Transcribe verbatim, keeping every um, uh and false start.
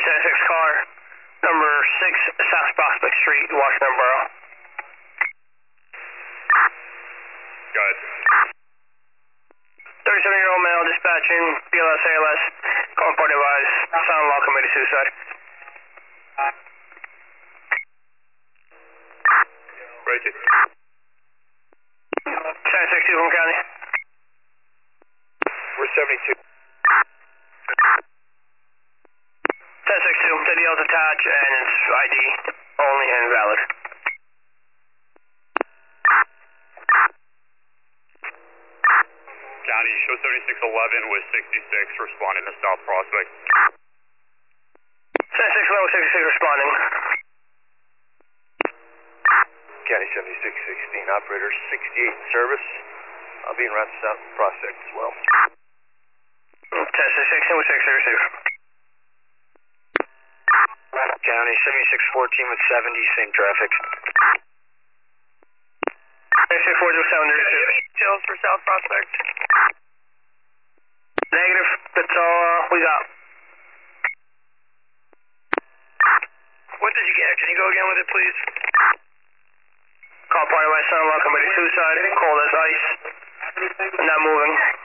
ten six car, number six South Prospect Street, Washington Borough. Go ahead. thirty-seven year old male dispatching B L S A L S, calling party advised, son-in-law committed suicide. Break it. ten six two from county. We're seventy-two. ten six two, the deal's attached and it's I D only and valid. County, show seventy-six eleven with sixty-six responding to South Prospect. ten six eleven sixty-six responding. County seventy-six sixteen, operator sixty-eight in service. I'll be in route to South Prospect as well. ten six sixteen with six receive. County seventy-six fourteen with seventy, same traffic. seventy-six fourteen with seventy receive. Details for South Prospect. Negative, that's all uh, we got. What did you get? Can you go again with it, please? Call party by son-in-law committed suicide, cold as ice, not moving.